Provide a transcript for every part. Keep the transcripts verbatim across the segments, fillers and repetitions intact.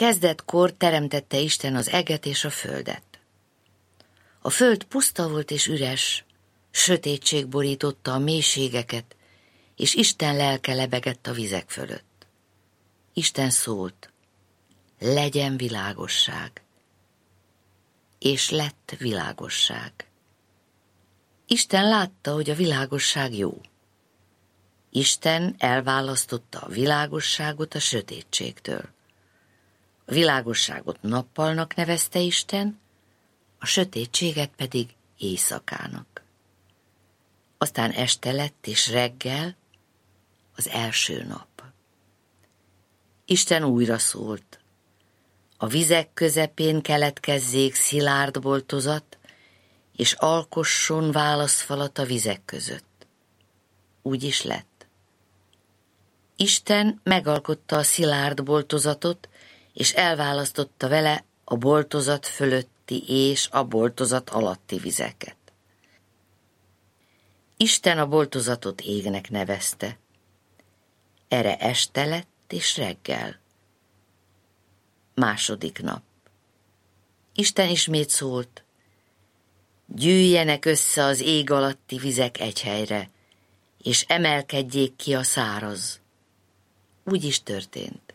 kezdetkor teremtette Isten az eget és a földet. A föld puszta volt és üres, sötétség borította a mélységeket, és Isten lelke lebegett a vizek fölött. Isten szólt, legyen világosság, és lett világosság. Isten látta, hogy a világosság jó. Isten elválasztotta a világosságot a sötétségtől. A világosságot nappalnak nevezte Isten, a sötétséget pedig éjszakának. Aztán este lett és reggel, az első nap. Isten újra szólt. A vizek közepén keletkezzék szilárd boltozat, és alkosson válaszfalat a vizek között. Úgy is lett. Isten megalkotta a szilárd boltozatot, és elválasztotta vele a boltozat fölötti és a boltozat alatti vizeket. Isten a boltozatot égnek nevezte. Erre este lett és reggel. Második nap. Isten ismét szólt, gyűjjenek össze az ég alatti vizek egy helyre, és emelkedjék ki a száraz. Úgy is történt.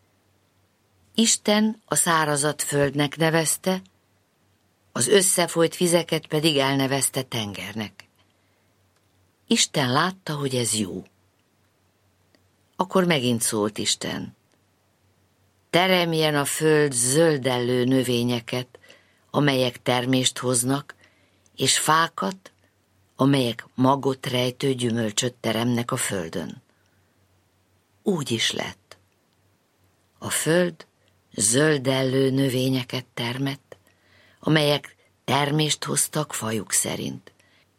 Isten a szárazat földnek nevezte, az összefolyt vizeket pedig elnevezte tengernek. Isten látta, hogy ez jó. Akkor megint szólt Isten. Teremjen a föld zöldellő növényeket, amelyek termést hoznak, és fákat, amelyek magot rejtő gyümölcsöt teremnek a földön. Úgy is lett. A föld zöldellő növényeket termett, amelyek termést hoztak fajuk szerint,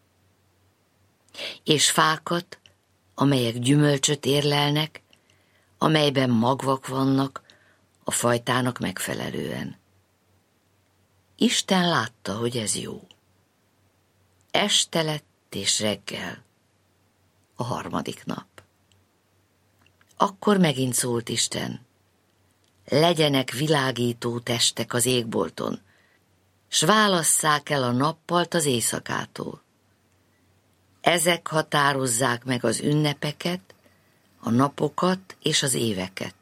és fákat, amelyek gyümölcsöt érlelnek, amelyben magvak vannak a fajtának megfelelően. Isten látta, hogy ez jó. Este lett és reggel, a harmadik nap. Akkor megint szólt Isten, legyenek világító testek az égbolton, s válasszák el a nappalt az éjszakától. Ezek határozzák meg az ünnepeket, a napokat és az éveket.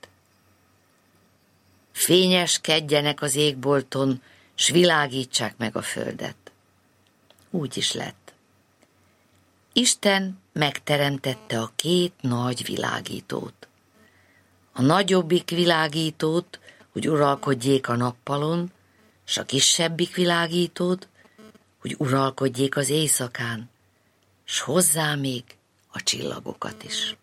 Fényeskedjenek az égbolton, s világítsák meg a földet. Úgy is lett. Isten megteremtette a két nagy világítót. A nagyobbik világítót, hogy uralkodjék a nappalon, s a kisebbik világítót, hogy uralkodjék az éjszakán, s hozzá még a csillagokat is.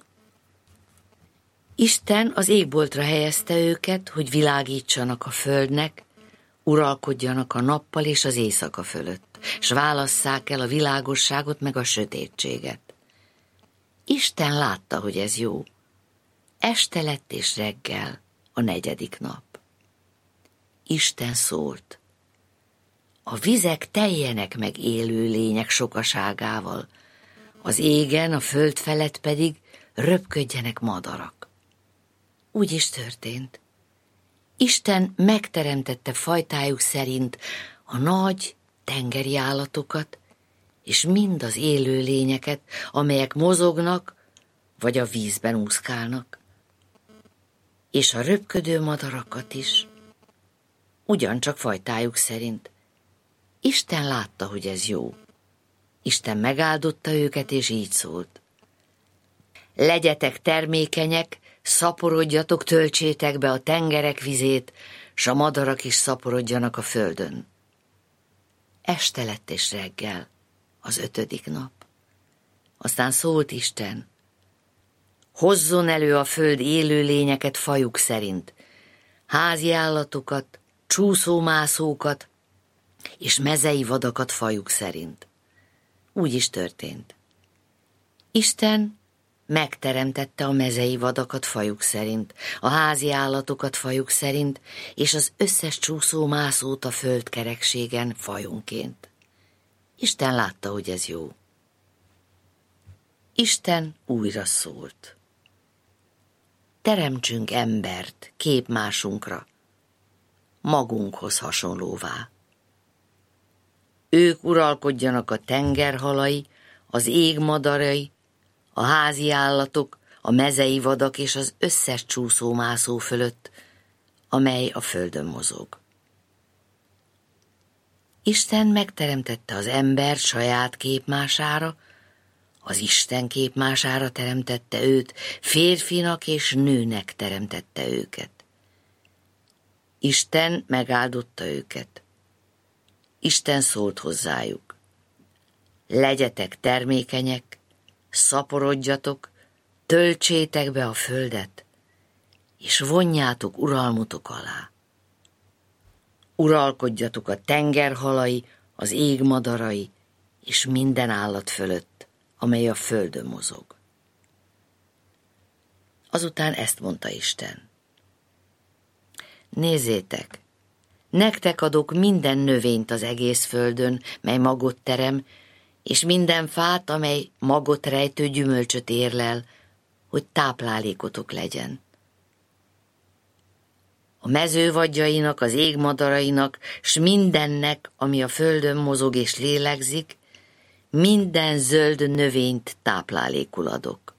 Isten az égboltra helyezte őket, hogy világítsanak a földnek, uralkodjanak a nappal és az éjszaka fölött, s válasszák el a világosságot meg a sötétséget. Isten látta, hogy ez jó. Este lett és reggel, a negyedik nap. Isten szólt. A vizek teljenek meg élő lények sokaságával, az égen, a föld felett pedig röpködjenek madarak. Úgy is történt. Isten megteremtette fajtájuk szerint a nagy tengeri állatokat, és mind az élő lényeket, amelyek mozognak, vagy a vízben úszkálnak, és a röpködő madarakat is, ugyancsak fajtájuk szerint. Isten látta, hogy ez jó. Isten megáldotta őket, és így szólt. Legyetek termékenyek, szaporodjatok, töltsétek be a tengerek vizét, s a madarak is szaporodjanak a földön. Este lett és reggel, az ötödik nap. Aztán szólt Isten, hozzon elő a föld élő lényeket fajuk szerint, házi állatokat, csúszómászókat és mezei vadakat fajuk szerint. Úgy is történt. Isten megteremtette a mezei vadakat fajuk szerint, a házi állatokat fajuk szerint, és az összes csúszómászót a földkerekségen fajonként. Isten látta, hogy ez jó. Isten újra szólt. Teremtsünk embert képmásunkra, magunkhoz hasonlóvá. Ők uralkodjanak a tengerhalai, az ég madarai, a házi állatok, a mezei vadak és az összes csúszómászó fölött, amely a földön mozog. Isten megteremtette az embert saját képmására, az Isten képmására teremtette őt, férfinak és nőnek teremtette őket. Isten megáldotta őket. Isten szólt hozzájuk: legyetek termékenyek, szaporodjatok, töltsétek be a földet, és vonjátok uralmutok alá. Uralkodjatok a tengerhalai, az ég madarai, és minden állat fölött, amely a földön mozog. Azután ezt mondta Isten: nézzétek, nektek adok minden növényt az egész földön, mely magot terem, és minden fát, amely magot rejtő gyümölcsöt érlel, hogy táplálékotok legyen. A mező vadjainak, az ég madarainak, s mindennek, ami a földön mozog és lélegzik, minden zöld növényt táplálékul adok.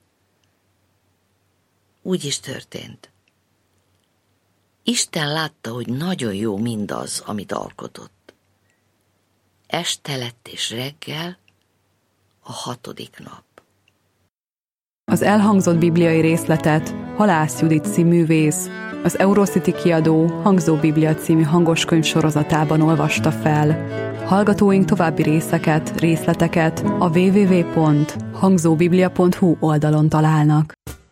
Úgy is történt. Isten látta, hogy nagyon jó mindaz, amit alkotott. Este lett és reggel, a hatodik nap. Az elhangzott bibliai részletet Halász Judit színművész, az Eurocity kiadó Hangzó Biblia című hangoskönyv sorozatában olvasta fel. Hallgatóink további részeket, részleteket a double-u double-u double-u pont hangzóbiblia pont hu oldalon találnak.